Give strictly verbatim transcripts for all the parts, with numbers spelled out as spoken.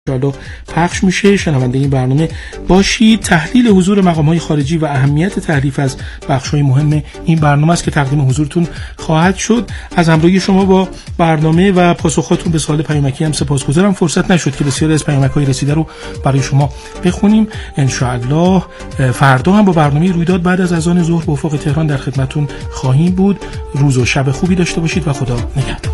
انشاءالله پخش میشه. شنونده این برنامه باشید. تحلیل حضور مقام‌های خارجی و اهمیت تعریف از بخش‌های مهم این برنامه است که تقدیم حضورتون خواهد شد. از همراهی شما با برنامه و پاسخاتون به سوال پیامکی هم سپاسگزارم. فرصت نشد که بسیاری از پیامک‌های رسیده رو برای شما بخونیم. انشاءالله فردا هم با برنامه رویداد بعد از اذان ظهر به افق تهران در خدمتتون خواهیم بود. روز و شب خوبی داشته باشید و خدا نگهدار.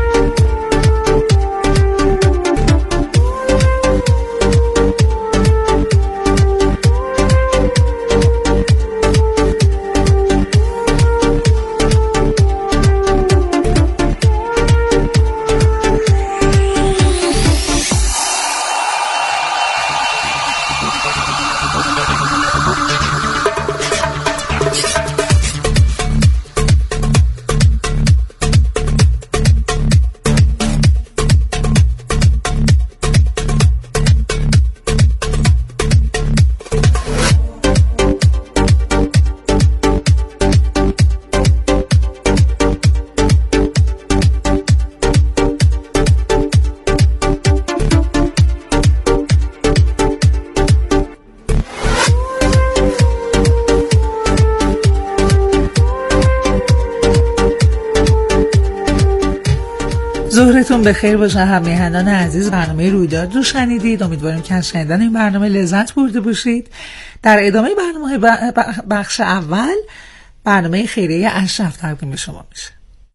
ظهرتون بخیر باشه همیهنان عزیز. برنامه رویداد رو شنیدید. امیدواریم که از شنیدن این برنامه لذت برده باشید. در ادامه برنامه بخش اول برنامه خیریه اشرف تقدیم به شما میشه.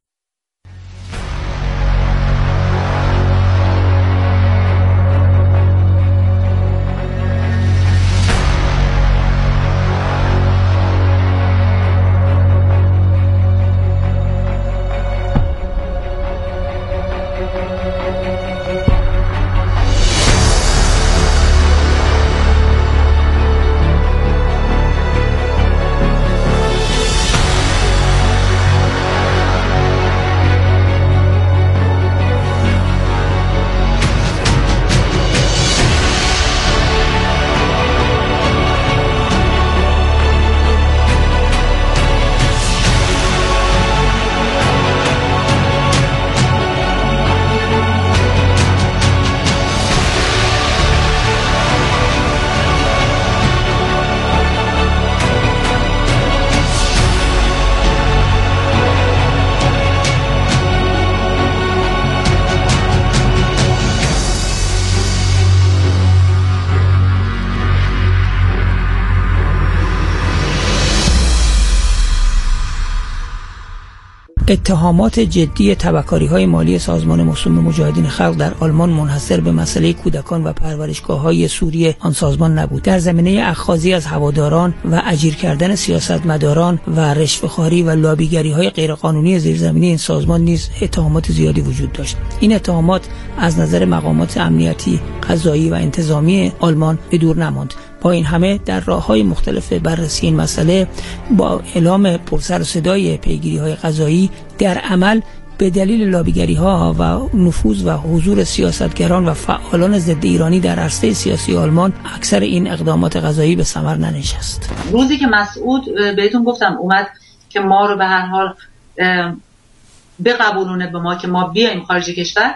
اتهامات جدی تبهکاری‌های مالی سازمان مصون مجاهدین خلق در آلمان منحصر به مسئله کودکان و پرورشگاه‌های سوری آن سازمان نبود. در زمینه اخاذی از هواداران و اجیر کردن سیاستمداران و رشوه‌خواری و لابیگری‌های غیرقانونی زیرزمینی این سازمان نیز اتهامات زیادی وجود داشت. این اتهامات از نظر مقامات امنیتی، قضایی و انتظامی آلمان به دور نماند. با این همه در راه‌های مختلف بررسی این مسئله با اعلام پرسر و صدای پیگیری‌های قضایی در عمل به دلیل لابیگری‌ها و نفوذ و حضور سیاستگران و فعالان ضد ایرانی در عرصه سیاسی آلمان اکثر این اقدامات قضایی به ثمر ننشست. روزی که مسعود بهتون گفتم اومد که ما رو به هر حال بقبولونه به ما که ما بیایم خارج کشور،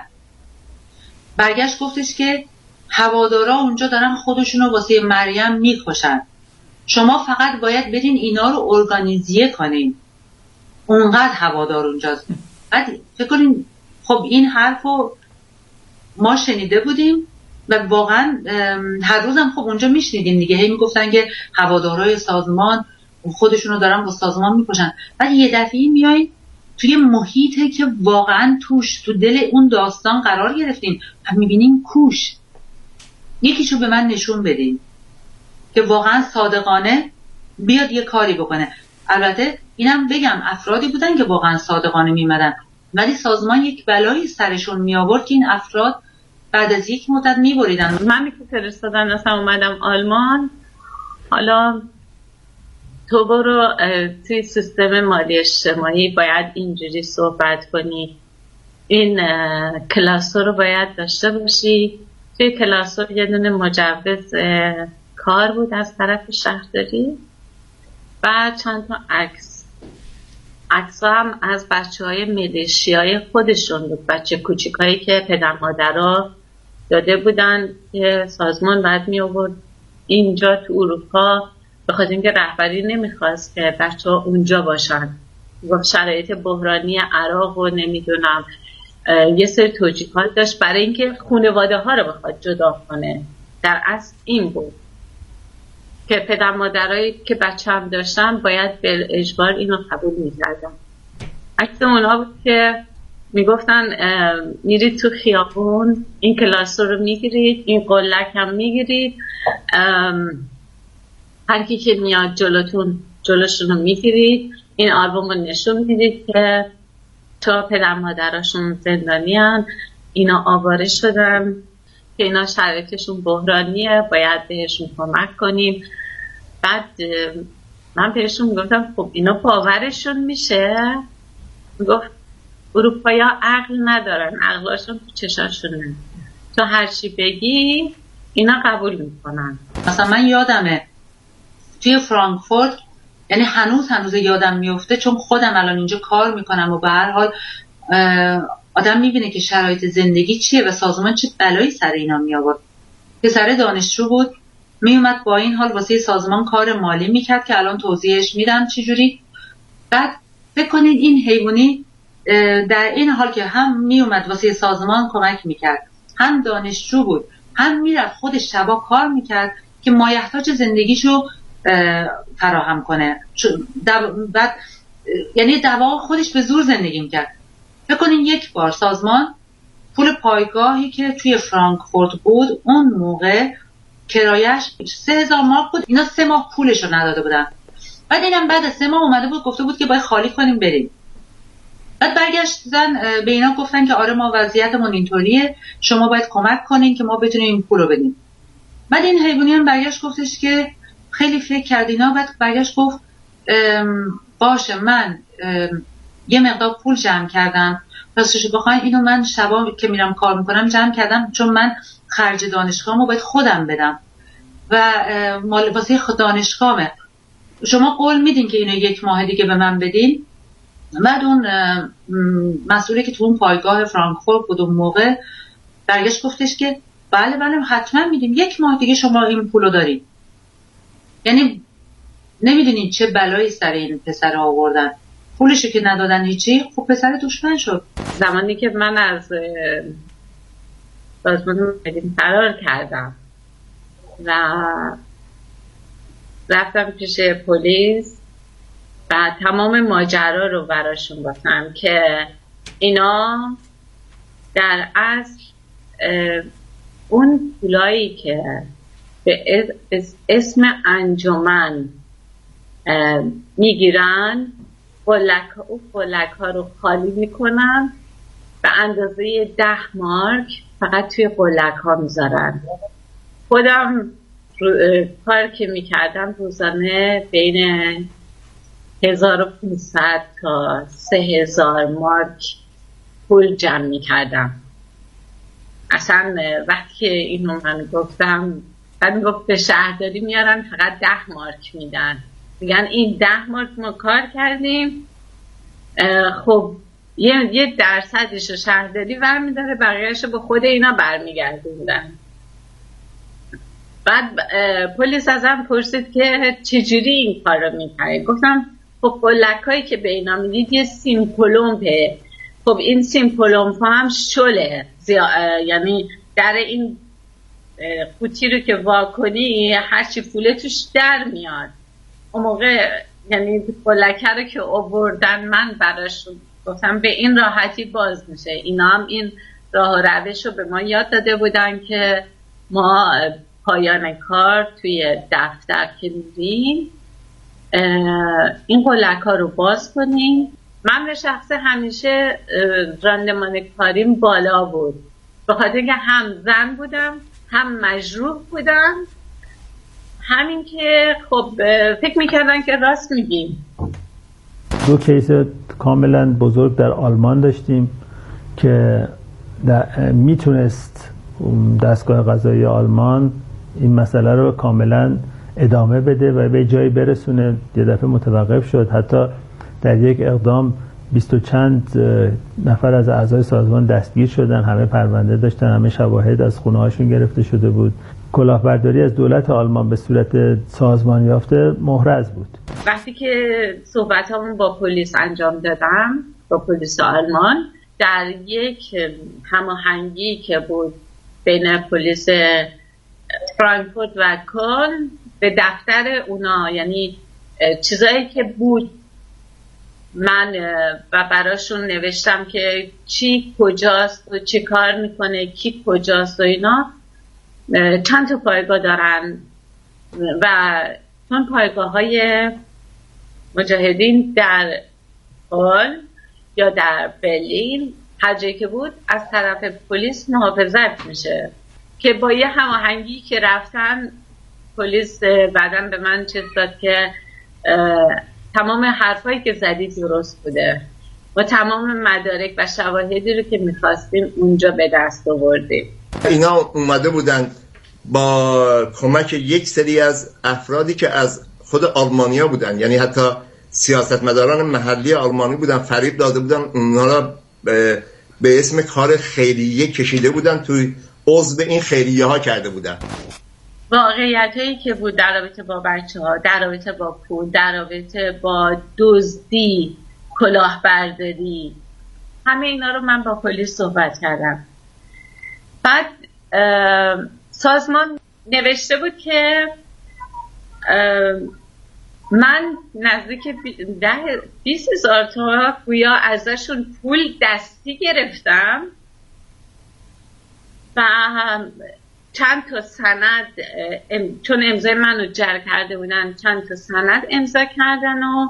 برگشت گفتش که هوادارا اونجا دارن خودشونو واسه مریم میکشن، شما فقط باید برین اینا رو ارگانیزیه کنین، اونقدر هوادار اونجاست. بعد فکر کنین خب این حرفو ما شنیده بودیم و واقعا هر روزم خب اونجا میشنیدیم دیگه، هی میگفتن که هوادارای سازمان خودشونو دارن با سازمان میکشن. بعد یه دفعه میایین توی محیطی که واقعا توش تو دل اون داستان قرار گرفتین و میبینین کوش. یکیشو به من نشون بدین که واقعا صادقانه بیاد یه کاری بکنه. البته اینم بگم افرادی بودن که واقعا صادقانه میمدن، ولی سازمان یک بلایی سرشون می آورد که این افراد بعد از یک مدت میبریدن. من که فرستادن اصلا اومدم آلمان، حالا تو برو توی سیستم مالی اجتماعی باید اینجوری صحبت کنی، این کلاس رو باید داشته باشی. توی کلاس ها یه دونه مجوز کار بود از طرف شهرداری، بعد چند تا عکس عکس هم از بچه های ملیشی های خودشون بود، بچه کوچیک هایی که پدر مادرها داده بودن که سازمان باید می آورد اینجا تو اروپا، به خاطر اینکه رهبری نمیخواست که بچه‌ها اونجا باشن. گفت شرایط بحرانی عراق و نمیدونم یه سری توجیهات داشت برای اینکه خانواده ها رو بخواد جدا کنه. در اصل این بود که پدر مادرایی که بچه هم داشتن باید به اجبار اینو قبول میکردن. عکس اونا بود که میگفتن میرید تو خیابون این کلاس رو میگیرید، این قلک هم میگیرید، هر کی که میاد جلوتون جلوشون رو میگیرید، این آلبوم رو نشون میدید که تا پدر مادراشون زندانی هن، اینا آواره شدن، که اینا شرایطشون بحرانیه، باید بهشون کمک کنیم. بعد من بهشون میگفتم خب اینا باورشون میشه؟ میگفت اروپایی ها عقل ندارن، عقلاشون تو چشاشونه، تو هرچی بگی اینا قبول میکنن. مثلا من یادمه توی فرانکفورت، یعنی هنوز هنوز یادم میفته چون خودم الان اینجا کار میکنم و به هر حال آدم میبینه که شرایط زندگی چیه و سازمان چه بلایی سر اینا میآورد. پسر دانشجو بود، میومد با این حال واسه سازمان کار مالی میکرد که الان توضیحش میدم چجوری. بعد فکر کنید این حیوانی در این حال که هم میومد واسه سازمان کمک میکرد، هم دانشجو بود، هم میرفت خودش شبا کار میکرد که مایحتاج زندگیشو فراهم کنه. بعد یعنی دوا خودش به زور زندگی میکرد. فکر کنین یک بار سازمان پول پایگاهی که توی فرانکفورت بود اون موقع کرایش سه هزار مارک بود، اینا سه ماه پولشو نداده بودن. بعد اینم بعد از سه ماه اومده بود گفته بود که باید خالی کنیم بریم. بعد برگشتن به اینا گفتن که آره ما وضعیتمون اینطوریه، شما باید کمک کنین که ما بتونیم این پولو بدیم. بعد این حیوانی هم برگشت گفتش که خیلی فکر کرد اینا. بعد برگشت گفت باشه من یه مقدار پول جمع کردم، راستش بخواین اینو من شبا که میرم کار میکنم جمع کردم، چون من خرج دانشگاهمو باید خودم بدم و مال واسه خود دانشگاهمه. شما قول میدین که اینو یک ماه دیگه به من بدین؟ بعد اون مسئولی که تو اون پایگاه فرانکفورت بود اون موقع برگشت گفتش که بله بله حتما میدیم، یک ماه دیگه شما این پولو دارید. یعنی نمیدونین چه بلایی سر این پسر آوردن، پولشو که ندادن هیچی. خب پسر دشمن شد. زمانی که من از سازمان مدین فرار کردم و رفتم پیش پلیس و تمام ماجرا رو براشون گفتم که اینا در اصل اون پولایی که به اسم انجمن میگیرن قلک ها و قلک ها رو خالی میکنن، به اندازه ده مارک فقط توی قلک ها میذارن. خودم کار که میکردم روزانه بین هزار و پونصد تا سه هزار مارک پول جمع میکردم. اصلا وقتی که اینو من گفتم بعد میگفت به شهرداری میارن فقط ده مارک میدن، میگن این ده مارک ما کار کردیم، خب یه, یه درصدش رو شهرداری برمیداره، بقیهش رو به خود اینا برمیگردوندن. بعد پلیس ازم پرسید که چجوری این کار رو میکنه. گفتم خب قلکایی که به اینا میدید یه سیمپلومپه، خب این سیمپلومپ هم شله، یعنی در این قوطی رو که واکنی هرچی پوله توش در میاد. اون موقع یعنی قلکه رو که آوردن من براشون گفتم به این راحتی باز میشه. اینا هم این راه و روش رو به ما یاد داده بودن که ما پایان کار توی دفتر که میریم این قلکه ها رو باز کنیم. من به شخص همیشه راندمان کاریم بالا بود، به خاطر اینکه هم زن بودم هم مجروح بودم، همین که خب فکر میکردن که راست میگیم. دو کیس کاملا بزرگ در آلمان داشتیم که میتونست دستگاه قضایی آلمان این مسئله رو کاملا ادامه بده و به جایی برسونه. یه دفعه متوقف شد، حتی در یک اقدام بیست و چند نفر از اعضای سازمان دستگیر شدن، همه پرونده داشتن، همه شواهد از خونه هاشون گرفته شده بود. کلاهبرداری از دولت آلمان به صورت سازمان یافته محرز بود. وقتی که صحبتامون با پلیس انجام دادم، با پلیس آلمان، در یک هماهنگی که بود بین پلیس فرانکفورت و کلن به دفتر اونا، یعنی چیزایی که بود من و براشون نوشتم که چی کجاست و چی کار میکنه، کی کجاست و اینا. چند تا پایگاه دارن و چون پایگاه های مجاهدین در کلن یا در برلین هر جایی که بود از طرف پلیس محافظت میشه، که با یه هماهنگی که رفتن پلیس بعداً به من چیز داد که تمام حرفایی که زدی درست بوده و تمام مدارک و شواهدی رو که میخواستیم اونجا به دست آوردیم. اینا اومده بودن با کمک یک سری از افرادی که از خود آلمانیا بودن، یعنی حتی سیاستمداران محلی آلمانی بودن، فریب داده بودن اونا را به, به اسم کار خیریه کشیده بودن، توی عضو این خیریه ها کرده بودن. واقعیت هایی که بود در رابطه با بچه ها، در رابطه با پول، در رابطه با دزدی، کلاهبرداری، همه اینا رو من با پلیس صحبت کردم. بعد سازمان نوشته بود که من نزدیک ده بیست هزار تا گویا ازشون پول دستی گرفتم و چند تا سند چون امضای منو جر کرده بودن، چند تا سند امضا کردن و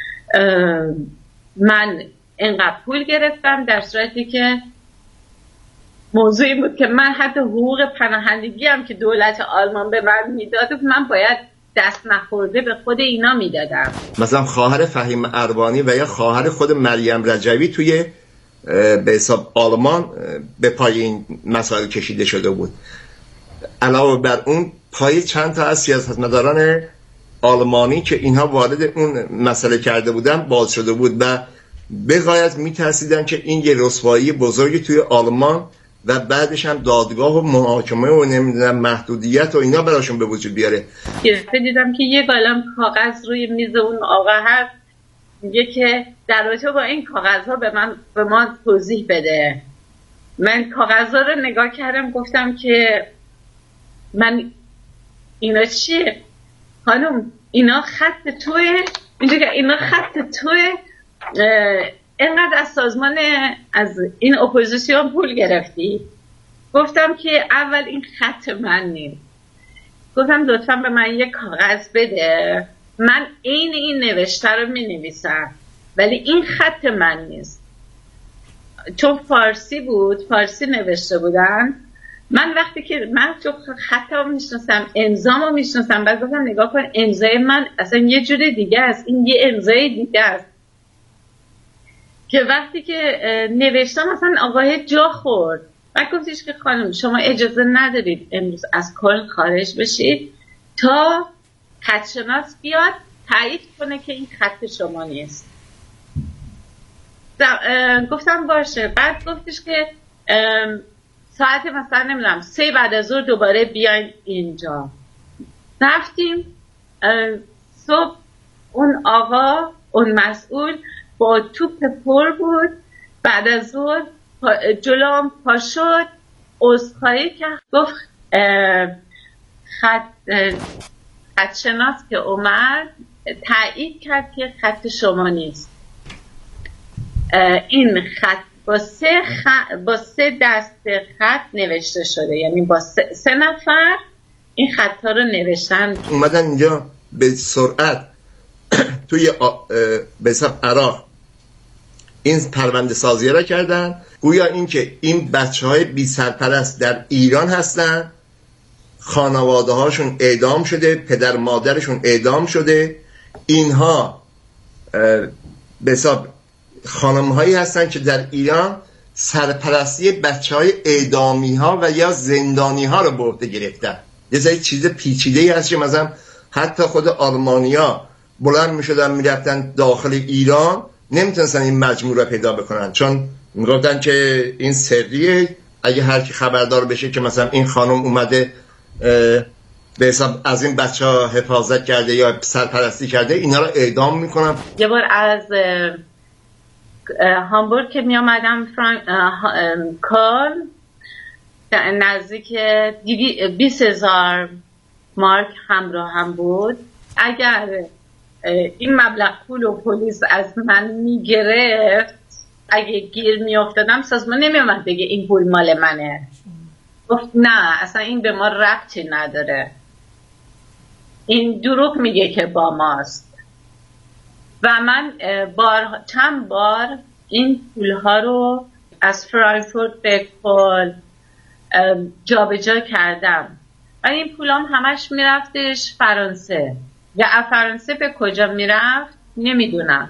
من اینقدر پول گرفتم، در صورتی که موضوعی بود که من حتی حقوق پناهندگی هم که دولت آلمان به من میداد من باید دست نخورده به خود اینا میدادم. مثلا خواهر فهیم اروانی و یا خواهر خود مریم رجوی توی به حساب آلمان به پای این مسائل کشیده شده بود. علاوه بر اون پای چند تا از سیاستمداران آلمانی که اینها وارد اون مسئله کرده بودن باز شده بود و به غایت میترسیدن که این یه رسوایی بزرگی توی آلمان و بعدش هم دادگاه و محاکمه و نمیدونم محدودیت و اینا براشون به وجود بیاره. دیدم که یه قلم کاغذ روی میز اون آقا هست، میگه که در رابطه با این کاغذها به من به ما توضیح بده. من کاغذها رو نگاه کردم، گفتم که من اینا چیه؟ خانم اینا خط توه؟ اینجا که اینا خط توه؟ اینقدر از سازمان از این اپوزیسیون پول گرفتی؟ گفتم که اول این خط من نیست. گفتم لطفا به من یک کاغذ بده، من این این نوشته رو می نویسم ولی این خط من نیست. چون فارسی بود، فارسی نوشته بودن. من وقتی که من چون خطا رو میشناسم، امضا رو میشناسم، بعد گفتم نگاه کن امضای من اصلا یه جور دیگه است، این یه امضای دیگه است. که وقتی که نوشتم مثلا آقای جا خورد. بعد گفتش که خانم شما اجازه ندارید امروز از کل خارج بشید تا خطشناس بیاد تایید کنه که این خط شما نیست. گفتم باشه. بعد گفتش که ساعت مثلا نمیدونم سه بعد از ظهر دوباره بیاین اینجا. رفتیم. صبح اون آقا اون مسئول با توپ پر بود. بعد از ظهر جلوم پا شد، عذرخواهی کرد، گفت خط خطشناس که اومد تایید کرد که خط شما نیست. این خط با سه, خ... با سه دست خط نوشته شده، یعنی با سه, سه نفر این خطا رو نوشتن. اومدن اینجا به سرعت توی به حساب عراق این پرونده سازی را کردن، گویا این که این بچه های بی سرپرست در ایران هستن، خانواده هاشون اعدام شده، پدر مادرشون اعدام شده، اینها به حساب خانم هایی هستن که در ایران سرپرستی بچه های اعدامی ها و یا زندانی ها رو به عهده گرفتن. یه سری چیز پیچیده‌ای هست که مثلا حتی خود آلمانیا بلند می شدن می رفتن داخل ایران نمیتونستن این مجموع رو پیدا بکنن، چون میگفتن که این سریه، اگه هر کی خبردار بشه که مثلا این خانم اومده به حساب از این بچه ها حفاظت کرده یا سرپرستی کرده، اینا رو اعدام میکنن. یه بار از هامبورگ که می آمدم کار نزدیک بیست هزار مارک همراه هم بود. اگر این مبلغ پول و پلیس از من می گرفت، اگه گیر می افتادم، سازمان نمی آمد بگه این پول مال منه. گفت نه اصلا این به ما ربطی نداره، این دروغ میگه که با ماست. و من بار چند بار این پولها رو از فرانکفورت به کل جا به جا کردم و این پولام همش میرفتش فرانسه و فرانسه به کجا میرفت نمیدونم.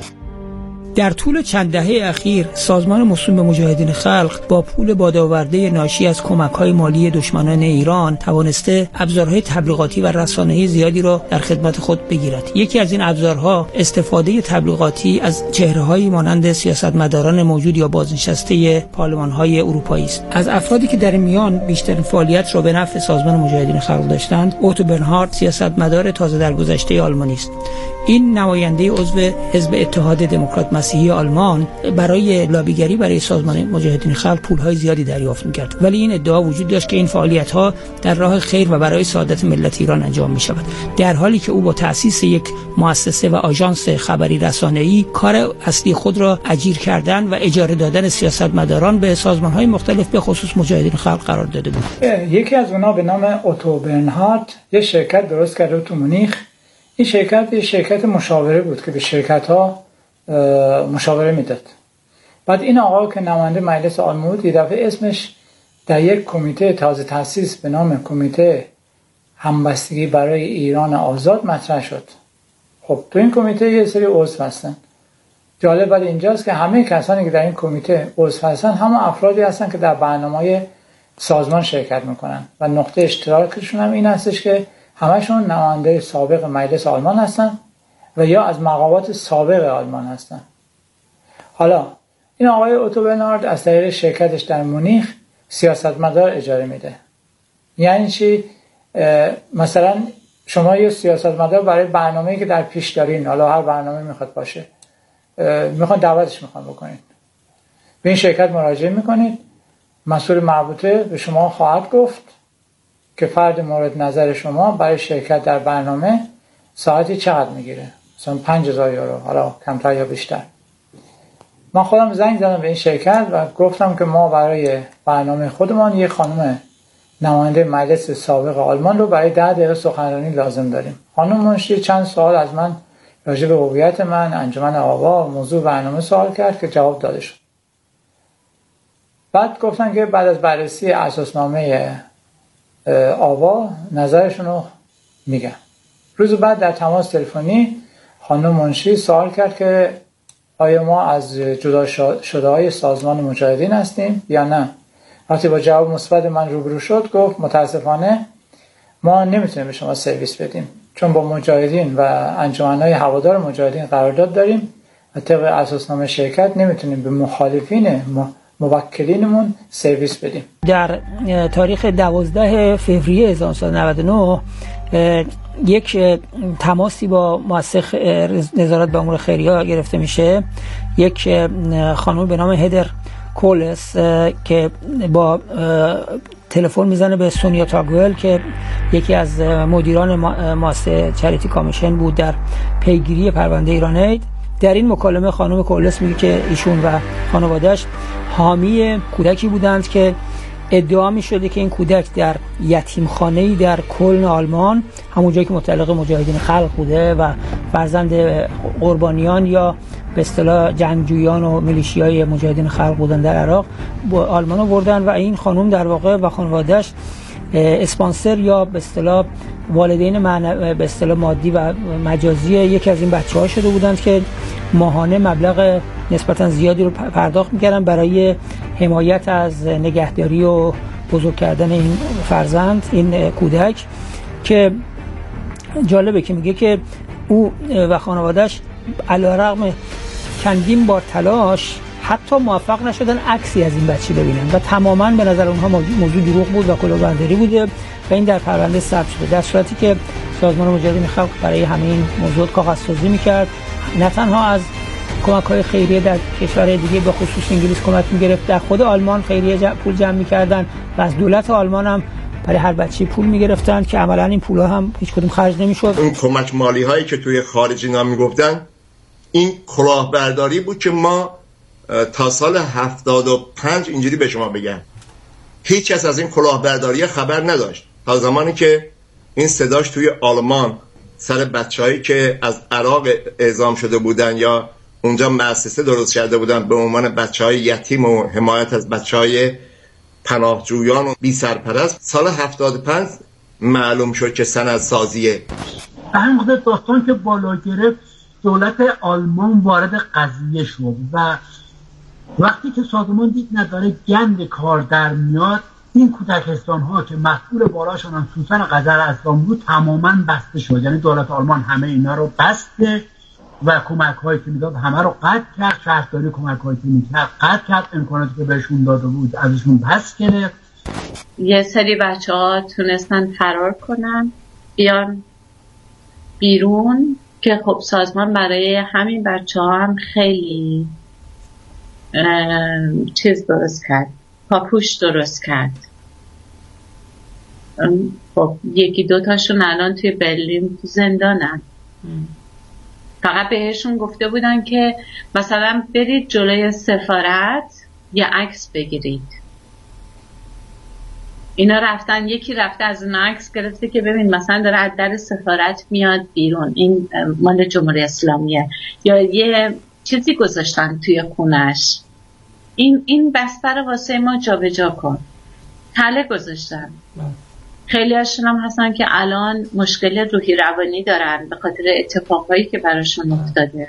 در طول چند دهه اخیر سازمان مسلم به مجاهدین خلق با پول بادآورده ناشی از کمک‌های مالی دشمنان ایران توانسته ابزارهای تبلیغاتی و رسانه‌ای زیادی را در خدمت خود بگیرد. یکی از این ابزارها استفاده تبلیغاتی از چهره‌هایی مانند سیاستمداران موجود یا بازنشسته پارلمان‌های اروپایی است. از افرادی که در میان بیشترین فعالیت را به نفع سازمان مجاهدین خلق داشتند، اوتو برنهارد سیاستمدار تازه درگذشته آلمانی است. این نماینده عضو حزب اتحاد دموکرات مسیحی آلمان برای لابیگری برای سازمان مجاهدین خلق پولهای زیادی دریافت می‌کرد، ولی این ادعا وجود داشت که این فعالیت‌ها در راه خیر و برای سعادت ملت ایران انجام می‌شود، در حالی که او با تأسیس یک مؤسسه و آژانس خبری رسانه‌ای کار اصلی خود را اجیر کردن و اجاره دادن سیاستمداران به سازمان‌های مختلف به خصوص مجاهدین خلق قرار داده بود. یکی از اونها به نام اوتو برنهارد یک شرکت درست کرده تو مونیخ. این شرکت یه شرکت مشاوره بود که به شرکت‌ها مشاوره میداد. بعد این آقا که نماینده مجلس آلمان بود، یه دفعه اسمش در یک کمیته تازه تأسیس به نام کمیته همبستگی برای ایران آزاد مطرح شد. خب تو این کمیته یه سری عضو هستن. جالب بعد اینجاست که همه کسانی که در این کمیته عضو هستن همون افرادی هستن که در برنامه‌های سازمان شرکت میکنن و نقطه اشتراکشون هم این هستش که همشون نماینده سابق مجلس آلمان هستن و یا از مقامات سابق آلمان هستن. حالا این آقای اوتو برنهارد از طریق شرکتش در مونیخ سیاستمدار اجاره میده. یعنی چی؟ مثلا شما یه سیاستمدار برای برنامه‌ای که در پیش دارین، حالا هر برنامه میخواد باشه، میخوان دعوتش میخوان بکنید، به این شرکت مراجعه میکنید، مسئول مربوطه به شما خواهد گفت که فرد مورد نظر شما برای شرکت در برنامه ساعتی چقدر میگیره، مثلا پنج هزار یورو، حالا کمتر یا بیشتر. من خودم زنگ زدم به این شرکت و گفتم که ما برای برنامه خودمان یک خانم نماینده مجلس سابق آلمان رو برای ده دقیقه سخنرانی لازم داریم. خانم منشی چند سوال از من راجع به هویت من، انجمن آوا، موضوع برنامه سوال کرد که جواب داده شد. بعد گفتن که بعد از بررسی اساسنامه آوا نظرشون رو میگن. روز بعد در تماس تلفنی خانم منشی سوال کرد که آیا ما از جدا شده های سازمان مجاهدین هستیم یا نه. وقتی با جواب مثبت من روبرو شد گفت متاسفانه ما نمیتونیم به شما سرویس بدیم، چون با مجاهدین و انجمن‌های هوادار مجاهدین قرارداد داریم و طبق اساسنامه شرکت نمیتونیم به مخالفین موکلینمون سرویس بدیم. در تاریخ دوازده فوریه هزار و نهصد و نود و نه یک تماسی با مؤسسه نظارت به امور خیریه گرفته میشه. یک خانم به نام هدر کولس که با تلفن میزنه به سونیا تاگول که یکی از مدیران مؤسسه چریتی کامیشن بود در پیگیری پرونده ایرانید. در این مکالمه خانم کولس میگه که ایشون و خانواده‌اش حامی کودکی بودند که ادعا می شده که این کودک در یتیمخانه‌ای در کلن آلمان، همون جایی که متعلق مجاهدین خلق بوده و فرزند قربانیان یا به اصطلاح جنگجویان و میلیشیای مجاهدین خلق بودن در عراق، با آلمان آوردن و این خانم در واقع و خانواده‌اش اسپانسر یا به اصطلاح والدین معنوی به اصطلاح مادی و مجازی یکی از این بچه‌ها شده بودند که ماهانه مبلغ نسبتا زیادی رو پرداخت می‌کردن برای حمایت از نگهداری و بزرگ کردن این فرزند، این کودک. که جالبه که میگه که او و خانواده‌اش علیرغم چندین بار تلاش حتی موفق نشدن عکسی از این بچه ببینن و تماما به نظر اونها موضوع دروغ بود و کلاهبرداری بوده و این در پرونده ثبت شده، در صورتی که سازمان مجاهدین خلق برای همین موضوع کاغذسازی میکرد، نه تنها از کمک‌های خیریه در کشور دیگه به خصوص انگلیس کمک میگرفت، در خود آلمان خیریه جمع پول جمع میکردن و از دولت آلمان هم برای هر بچه پول میگرفتن که عملاً این پول‌ها هم هیچ کدوم خرج نمیشد. اون کمک مالی هایی که توی خارج اینا میگفتن این کلاهبرداری بود که ما تا سال هفتاد و پنج اینجوری به شما بگم هیچ کس از این کلاهبرداری خبر نداشت تا زمانی که این صداش توی آلمان سر بچه‌هایی که از عراق اعزام شده بودن یا اونجا مؤسسه درست کرده بودن به عنوان بچه‌های یتیم و حمایت از بچه‌های پناهجویان و بی سرپرست، سال هفتاد و پنج معلوم شد که سندسازیه. به همین خاطر داستان که بالا گرفت دولت آلمان وارد قضیه شد و وقتی که سازمان دید نداره گند کار در میاد، این کودکستان ها که مسئول بالاشون هم سوسن قذر اسلام بود تماما بسته شد. یعنی دولت آلمان همه اینا رو بسته و کمک هایی که میداد همه رو قطع کرد، شهرداری کمک هایی که میکرد قطع کرد، امکاناتی که بهشون داده بود ازشون پس گرفت. یه سری بچه ها تونستن فرار کنن بیان بیرون که خب سازمان برای همین بچه ها هم خیلی چیز درست کرد، پاپوش درست کرد. خب یکی دوتاشون الان توی برلین تو زندانن. فقط بهشون گفته بودن که مثلا برید جلوی سفارت یه عکس بگیرید. اینا رفتن، یکی رفته از اون عکس گرفته که ببین مثلا داره از در سفارت میاد بیرون، این مال جمهوری اسلامیه، یا یه چیزی گذاشتن توی خونش، این این بستر واسه ما جابجا کن، تله گذاشتن. خیلی هاشون هم هستن که الان مشکل روحی روانی دارن به خاطر اتفاقایی که براشون افتاده.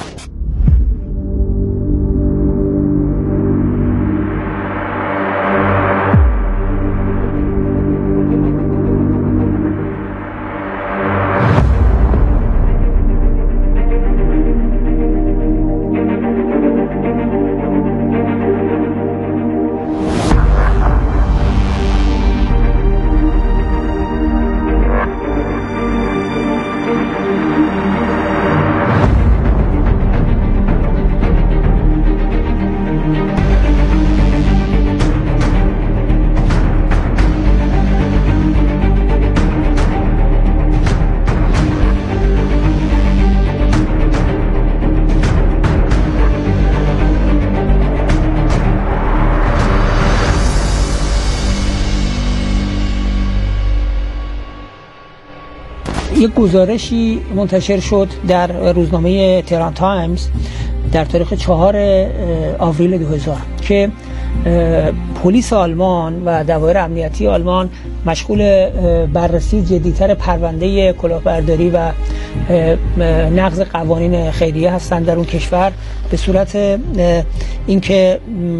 یک گزارشی منتشر شد در روزنامه تهران تایمز در تاریخ چهار آوریل دو هزار که پلیس آلمان و دوایر امنیتی آلمان مشغول بررسی جدی‌تر پرونده کلاهبرداری و نقض قوانین خیریه هستند در اون کشور، به صورت اینکه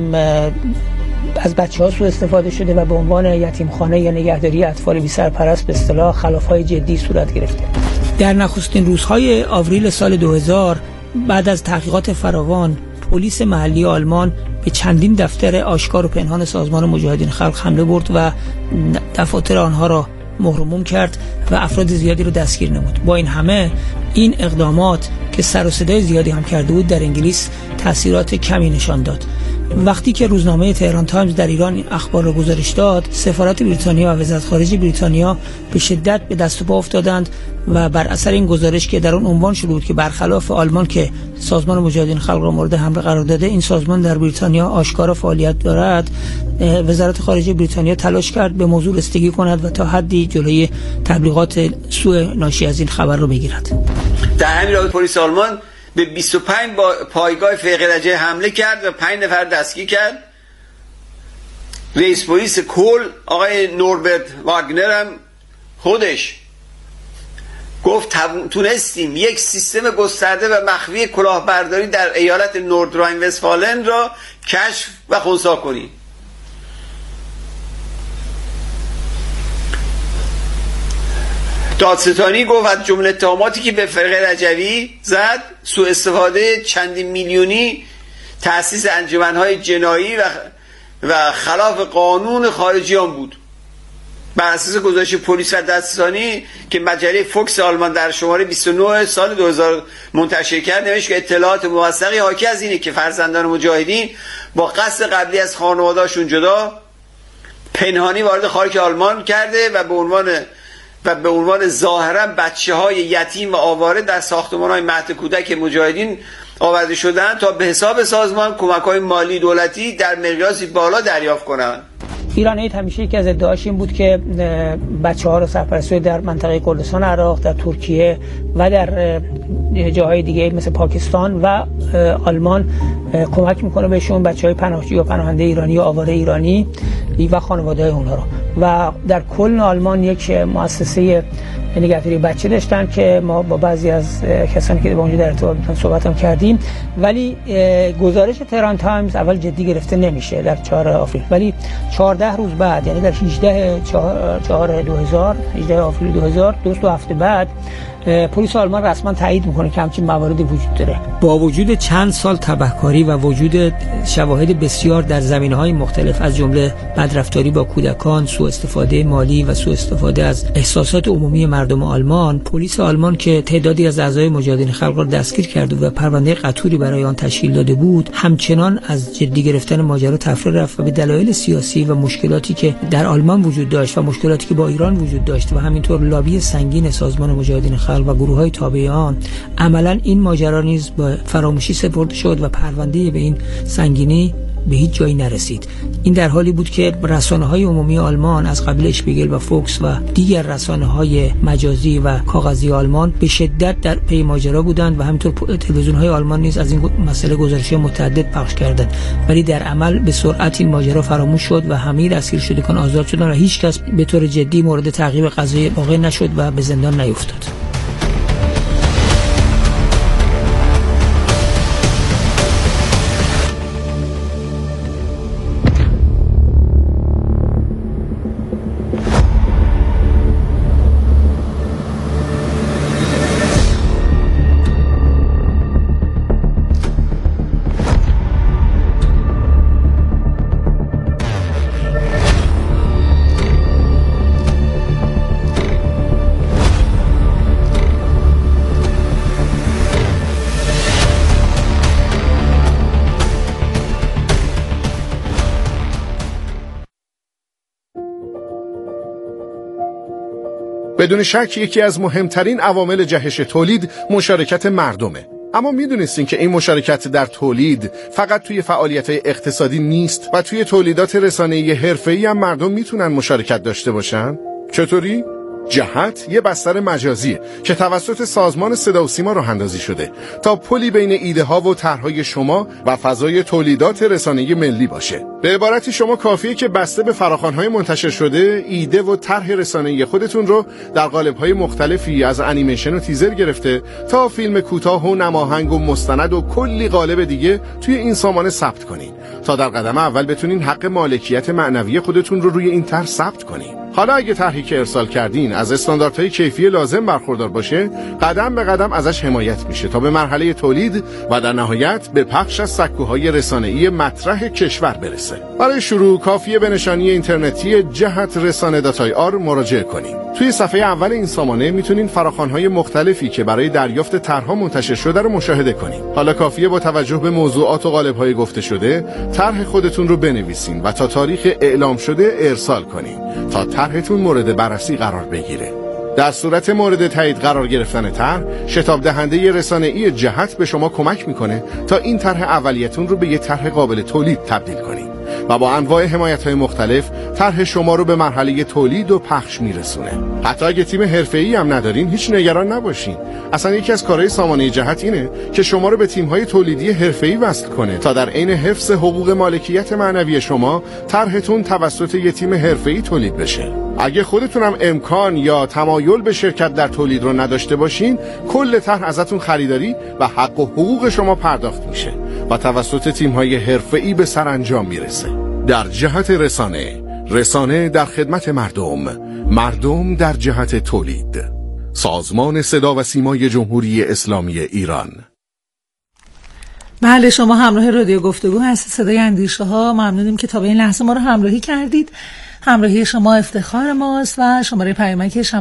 از بچه‌ها سوء استفاده شده و به عنوان یتیمخانه یا نگهداری اطفال بی سرپرست به اصطلاح خلاف‌های جدی صورت گرفته. در نخستین روزهای آوریل سال دو هزار بعد از تحقیقات فراوان، پلیس محلی آلمان به چندین دفتر آشکار و پنهان سازمان مجاهدین خلق حمله برد و دفاتر آنها را مهرموم کرد و افراد زیادی را دستگیر نمود. با این همه این اقدامات که سر و صدای زیادی هم کرده بود در انگلیس تأثیرات کمی نشان داد. وقتی که روزنامه تهران تایمز در ایران این اخبار را گزارش داد، سفارت بریتانیا و وزارت خارجه بریتانیا به شدت به دست و پا افتادند و بر اثر این گزارش که در اون عنوان شده بود که برخلاف آلمان که سازمان مجاهدین خلق را مورد حمله قرار داده، این سازمان در بریتانیا آشکارا فعالیت دارد، وزارت خارجه بریتانیا تلاش کرد به موضوع رسیدگی کند و تا حدی جلوی تبلیغات سوء ناشی از این خبر را بگیرد. در همین رابطه پلیس آلمان به بیست و پنج با پایگاه فقیرجه حمله کرد و پنج نفر دستگیر کرد. رئیس پلیس کل آقای نوربرت واگنر هم خودش گفت تونستیم یک سیستم گسترده و مخفی کلاهبرداری در ایالت نوردراین وستفالن را کشف و خنثی کنیم. دادستانی گفت از جمله اتهاماتی که به فرقه رجوی زد سوء استفاده چندین میلیونی، تأسیس انجمن‌های جنایی و و خلاف قانون خارجیان بود. بر اساس گزارش پلیس و دادستانی که مجله فوکس آلمان در شماره بیست و نه سال دو هزار منتشر کرد، نوشت که اطلاعات موثقی حاکی از اینه که فرزندان مجاهدین با قصد قبلی از خانواده‌شون جدا پنهانی وارد خاک آلمان کرده و به عنوان و به عنوان ظاهرا بچه‌های یتیم و آواره در ساختمان‌های مهد کودک مجاهدین آورده شدند تا به حساب سازمان کمک‌های مالی دولتی در مقیاسی بالا دریافت کنند. ایران ایت همیشه یکی از ادعاش این بود که بچه‌ها رو سرپرستی در منطقه کردستان عراق، در ترکیه و در جاهای دیگه مثل پاکستان و آلمان کمک میکنه بهشون، بچه‌های پناهجوی و پناهنده ایرانی و آواره ایرانی و خانواده‌های اونها رو. و در کل آلمان یک مؤسسه نگهداری بچه داشتن که ما با بعضی از کسانی که با اونجا در ارتباط بودن صحبت هم کردیم، ولی گزارش تهران تایمز اول جدی گرفته نمیشه در چهارم آوریل، ولی چهارده روز بعد، یعنی در هجدهم چهارم دو هزار هجدهم آوریل دو هزار دو تا هفته بعد پلیس آلمان رسما تایید میکنه که همچین مواردی وجود داره. با وجود چند سال تبهکاری و وجود شواهد بسیار در زمینه‌های مختلف از جمله بدرفتاری با کودکان، سوء استفاده مالی و سوء استفاده از احساسات عمومی مردم آلمان، پلیس آلمان که تعدادی از اعضای مجاهدین خلق را دستگیر کرده و پرونده قطوری برای آن تشکیل داده بود، همچنان از جدی گرفتن ماجرا تفره رفت و به دلایل سیاسی و مشکلاتی که در آلمان وجود داشت و مشکلاتی که با ایران وجود داشت و همینطور لابی سنگین سازمان مجاهدین خلق و گروه‌های تابع آن، عملاً این ماجرا نیز با فراموشی سپرده شد و پرونده به این سنگینی به هیچ جایی نرسید. این در حالی بود که رسانه‌های عمومی آلمان از قبیل اشپیگل و فوکس و دیگر رسانه‌های مجازی و کاغذی آلمان به شدت در پی ماجرا بودند و همینطور تلویزیون‌های آلمان نیز از این مسئله گزارش‌های متعدد پخش کردند، ولی در عمل به سرعت این ماجرا فراموش شد و همه دستگیر شدگان آزاد شدند و هیچ کس به طور جدی مورد تعقیب قضایی واقع نشد و به زندان نیفتاد. بدون شک یکی از مهمترین عوامل جهش تولید مشارکت مردمه. اما میدونستین که این مشارکت در تولید فقط توی فعالیت‌های اقتصادی نیست و توی تولیدات رسانه‌ای حرفه‌ای هم مردم میتونن مشارکت داشته باشن؟ چطوری؟ جهت یه بستر مجازیه که توسط سازمان صدا و سیما راه اندازی شده تا پلی بین ایده ها و طرحهای شما و فضای تولیدات رسانه‌ای ملی باشه. به عبارتی شما کافیه که بسته به فراخوان‌های منتشر شده ایده و طرح رسانه‌ای خودتون رو در قالب‌های مختلفی از انیمیشن و تیزر گرفته تا فیلم کوتاه و نماهنگ و مستند و کلی قالب دیگه توی این سامانه ثبت کنین تا در قدم اول بتونین حق مالکیت معنوی خودتون رو روی این طرح ثبت کنین. حالا اگه طرحی که ارسال کردین از استانداردهای کیفی لازم برخوردار باشه، قدم به قدم ازش حمایت میشه تا به مرحله تولید و در نهایت به پخش از سکوهای رسانه‌ای مطرح کشور برسه. برای شروع کافیه به نشانی اینترنتی جهت رسانه داتای آر مراجعه کنین. توی صفحه اول این سامانه میتونین فراخوان‌های مختلفی که برای دریافت طرح‌ها منتشر شده رو مشاهده کنین. حالا کافیه با توجه به موضوعات و قالب‌های گفته شده، طرح خودتون رو بنویسین و تا تاریخ اعلام شده ارسال کنین تا طرحتون مورد بررسی قرار بگیره. در صورت مورد تایید قرار گرفتن طرح، شتاب دهنده رسانه‌ای جهت به شما کمک میکنه تا این طرح اولیتون رو به یه طرح قابل تولید تبدیل کنید و با انواع حمایت‌های مختلف طرح شما رو به مرحله تولید و پخش میرسونه. حتی اگه تیم حرفه‌ای هم ندارین هیچ نگران نباشین. اصلا یکی از کارهای سامانه جهت اینه که شما رو به تیم‌های تولیدی حرفه‌ای وصل کنه تا در عین حفظ حقوق مالکیت معنوی شما طرحتون توسط یه تیم حرفه‌ای تولید بشه. اگه خودتون هم امکان یا تمایل به شرکت در تولید رو نداشته باشین، کل طرح ازتون خریداری و حق و حقوق شما پرداخت میشه و توسط تیم‌های حرفه‌ای به سرانجام میرسه. در جهت رسانه، رسانه در خدمت مردم، مردم در جهت تولید. سازمان صدا و سیمای جمهوری اسلامی ایران. بله، شما همراه رادیو گفتگو هستید، صدای اندیشه ها. ممنونیم که تا به این لحظه ما رو همراهی کردید. همراهی شما افتخار ماست و شماره پیامک